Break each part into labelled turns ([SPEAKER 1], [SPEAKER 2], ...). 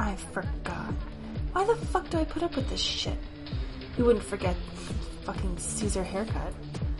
[SPEAKER 1] I forgot. Why the fuck do I put up with this shit? He wouldn't forget fucking Caesar haircut.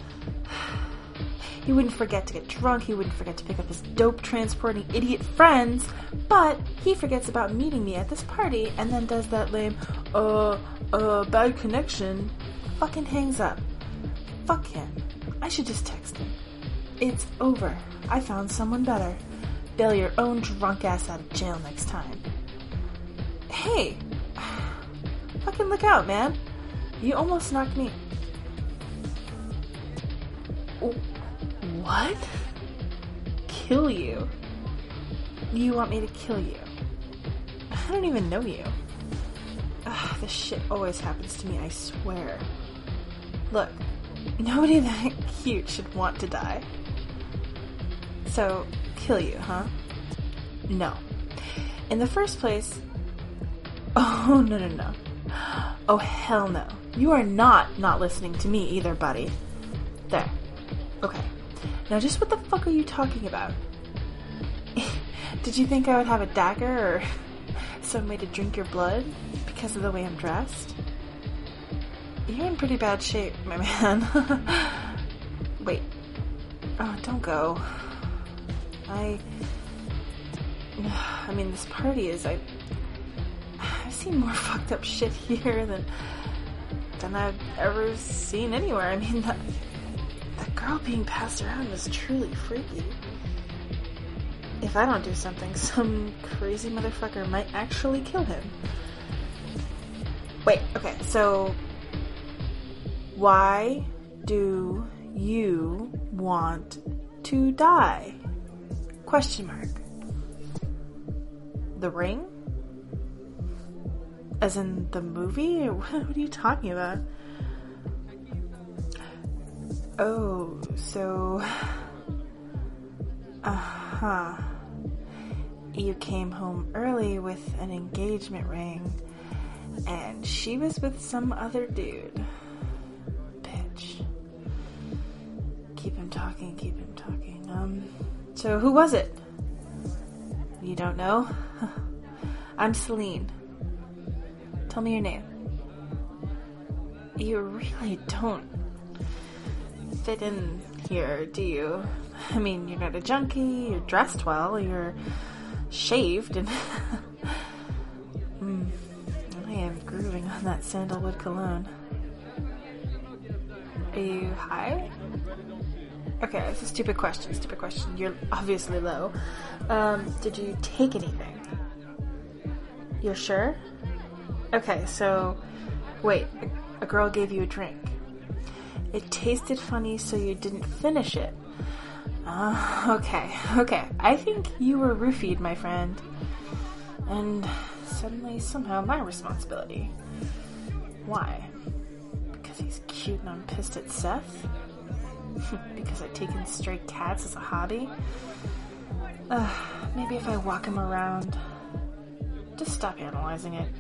[SPEAKER 1] He wouldn't forget to get drunk, he wouldn't forget to pick up his dope transporting idiot friends, but he forgets about meeting me at this party and then does that lame, bad connection, fucking hangs up. Fuck him. I should just text him. It's over. I found someone better. Bail your own drunk ass out of jail next time. Hey! Fucking look out, man. You almost knocked me... What? Kill you? You want me to kill you? I don't even know you. Ugh, this shit always happens to me, I swear. Look, nobody that cute should want to die. So, kill you, huh? No. In the first place... Oh, no. Oh, hell no. You are not listening to me either, buddy. There. Okay. Now just what the fuck are you talking about? Did you think I would have a dagger or some way to drink your blood because of the way I'm dressed? You're in pretty bad shape, my man. Wait. Oh, don't go. I mean, this party is... I've seen more fucked up shit here than I've ever seen anywhere. I mean, that girl being passed around was truly freaky. If I don't do something, some crazy motherfucker might actually kill him. Wait, okay, so... Why do you want to die? Question mark. The Ring? As in the movie? What are you talking about? Oh, so... Uh-huh. You came home early with an engagement ring, and she was with some other dude. Bitch. Keep him talking. So who was it? You don't know? I'm Celine. Tell me your name. You really don't fit in here, do you? I mean, you're not a junkie, you're dressed well, you're shaved, and I am grooving on that sandalwood cologne. Are you high? Okay, it's a stupid question. You're obviously low. Did you take anything? You're sure? Okay, so, wait, a girl gave you a drink. It tasted funny, so you didn't finish it. Okay. I think you were roofied, my friend. And suddenly, somehow, my responsibility. Why? Because he's cute and I'm pissed at Seth? Because I've taken stray cats as a hobby? Maybe if I walk him around. Just stop analyzing it.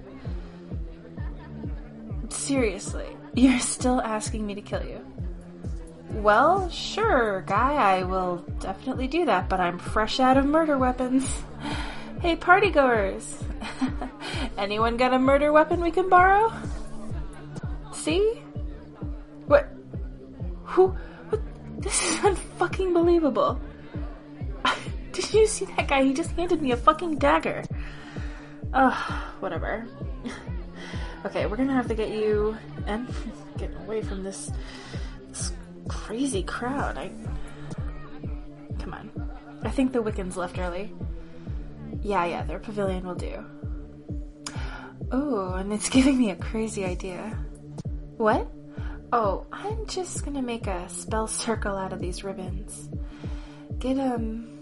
[SPEAKER 1] Seriously, you're still asking me to kill you? Well, sure, guy, I will definitely do that, but I'm fresh out of murder weapons. Hey, partygoers! Anyone got a murder weapon we can borrow? See? What? Who? What? This is unfucking believable. Did you see that guy? He just handed me a fucking dagger. Whatever. Okay, we're gonna have to get you and get away from this crazy crowd. Come on. I think the Wiccans left early. Yeah, their pavilion will do. Oh, and it's giving me a crazy idea. What? Oh, I'm just gonna make a spell circle out of these ribbons. Get in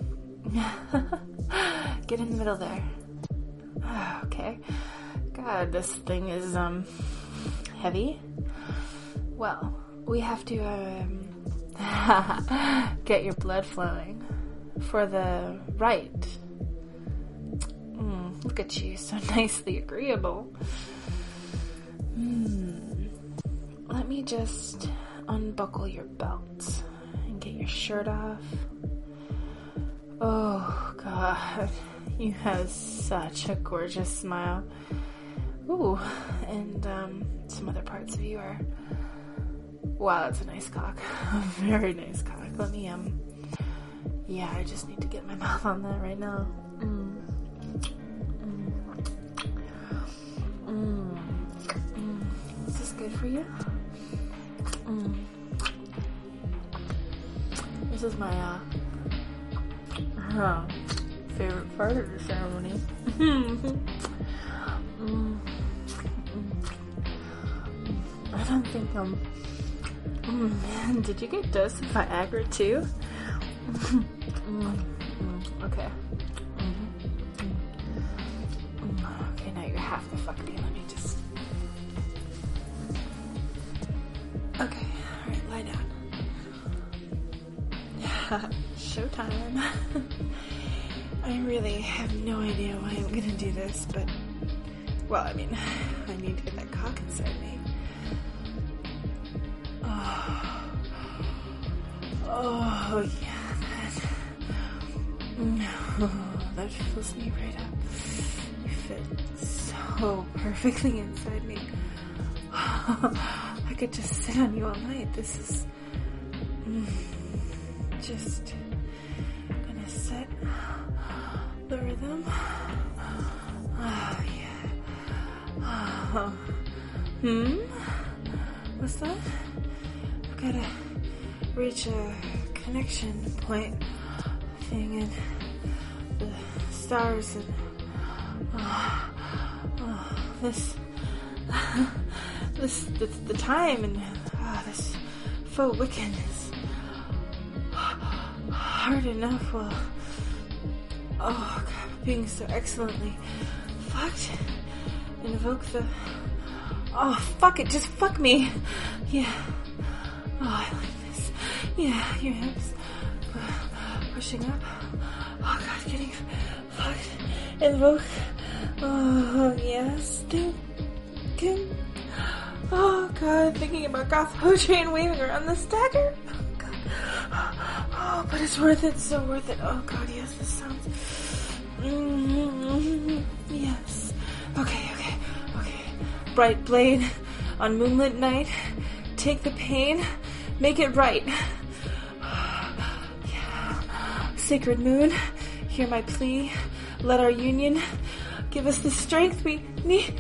[SPEAKER 1] the middle there. Okay. God, this thing is, heavy. Well, we have to, get your blood flowing. For the rite. Look at you, so nicely agreeable. Let me just unbuckle your belt and get your shirt off. Oh, God. You have such a gorgeous smile. Ooh, and some other parts of you are... Wow, that's a nice cock. A very nice cock. Let me, yeah, I just need to get my mouth on that right now. Is this good for you? This is my, favorite part of the ceremony. I don't think, man, did you get dosed with Viagra too? Okay. Okay, now you're half the fuck me. Let me just... Okay, alright, lie down. Showtime. I really have no idea why I'm gonna do this, but... Well, I mean, I need to get that cock inside me. Oh yeah, that fills me right up. You fit so perfectly inside me. I could just sit on you all night. This is just gonna set the rhythm. Oh yeah. What's that? I've gotta reach a connection point thing and the stars and the time and this faux Wiccan is hard enough while being so excellently fucked. Invoke the fuck it, just fuck me. Yeah. I like this. Yeah, your hips pushing up. Oh god, getting fucked. Invoke. Oh yes. Oh god, thinking about goth poetry and waving around the stagger. Oh god. Oh, but it's worth it, so worth it. Oh god, yes, this sounds... Yes. Okay. Bright blade on moonlit night. Take the pain. Make it right. Yeah. Sacred moon, hear my plea. Let our union give us the strength we need.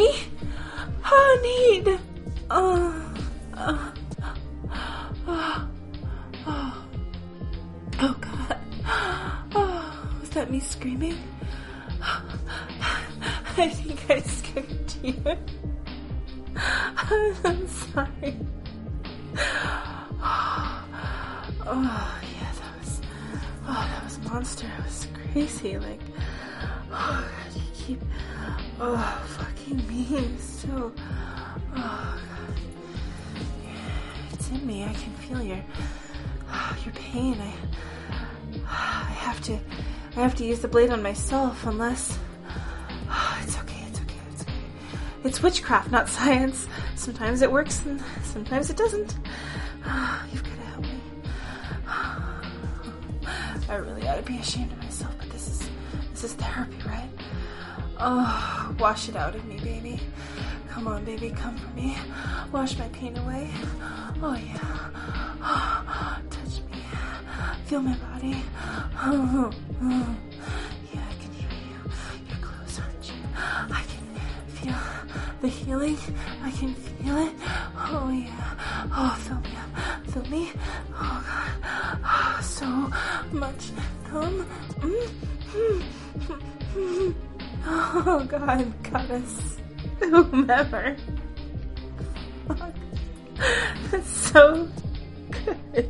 [SPEAKER 1] Oh god. Was that me screaming? I think I scared you. I'm sorry. That was monster. It was crazy. Like, God, you keep, fucking me. So, God. It's in me. I can feel your pain. I have to use the blade on myself unless, it's okay. It's witchcraft, not science. Sometimes it works and sometimes it doesn't. You've got to help me. I really ought to be ashamed of myself, but this is therapy, right? Oh, wash it out of me, baby. Come on, baby, come for me. Wash my pain away. Oh, yeah. Touch me. Feel my body. Yeah, I can hear you. You're close, aren't you? I can feel the healing. I can feel it. Oh, yeah. Oh, fill me up. Fill me. Oh, God. Oh, so much come. Oh, God. Goddess. Whomever. Fuck. That's so good.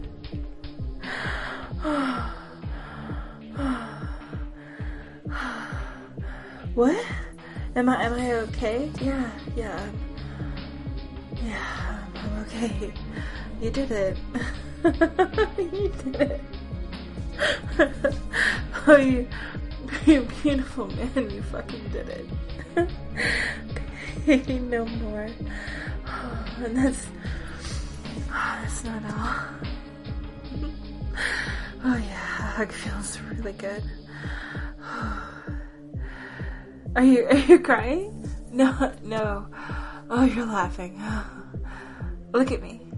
[SPEAKER 1] What? Am I okay? Yeah, I'm okay. You did it. You did it. Oh, you beautiful man, you fucking did it. Baby, no more. Oh, and that's not all. Oh yeah, hug feels really good. Are you crying? No, no. Oh, you're laughing. Look at me.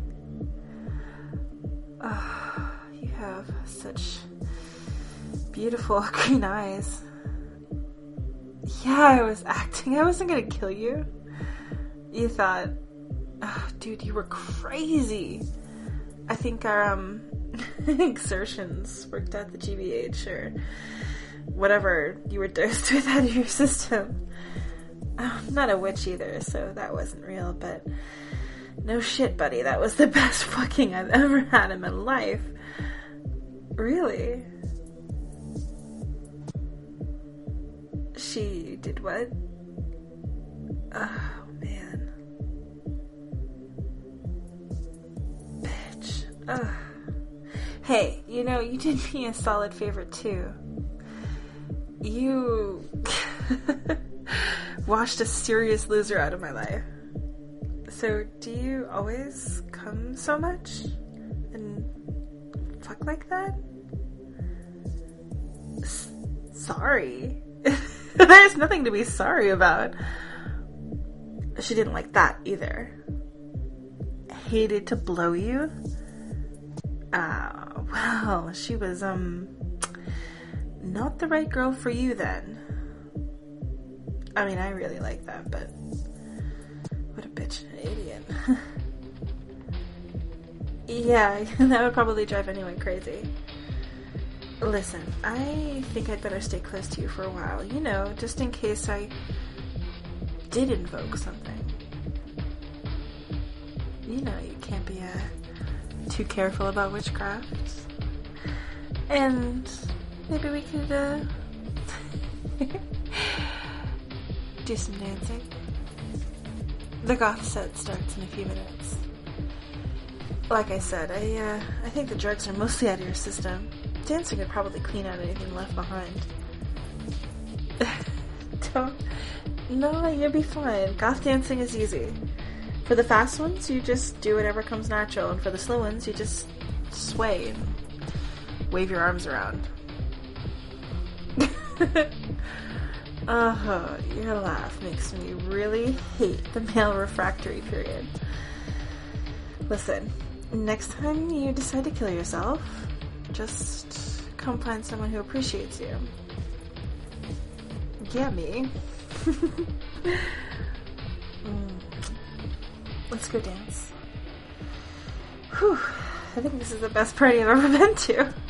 [SPEAKER 1] Oh, you have such beautiful green eyes. Yeah, I was acting. I wasn't gonna kill you. You thought, oh, dude, you were crazy. I think our exertions worked out the GBH or whatever you were dosed with out of your system. I'm not a witch either, so that wasn't real, but no shit, buddy. That was the best fucking I've ever had in my life. Really? She did what? Oh, man. Bitch. Ugh. Hey, you know, you did me a solid favor, too. You washed a serious loser out of my life. So, do you always come so much? And fuck like that? Sorry. There's nothing to be sorry about. She didn't like that either. Hated to blow you? Well, she was, not the right girl for you then. I mean, I really like that, but what a bitch and an idiot. Yeah, that would probably drive anyone crazy. Listen, I think I'd better stay close to you for a while, you know, just in case I did invoke something. You know, you can't be too careful about witchcraft. And maybe we could do some dancing. The goth set starts in a few minutes. Like I said, I think the drugs are mostly out of your system. Dancing would probably clean out anything left behind. No, you'll be fine. Goth dancing is easy. For the fast ones, you just do whatever comes natural, and for the slow ones, you just sway and wave your arms around. Oh, your laugh makes me really hate the male refractory period. Listen, next time you decide to kill yourself, just come find someone who appreciates you. Yeah, me. Let's go dance. Whew, I think this is the best party I've ever been to.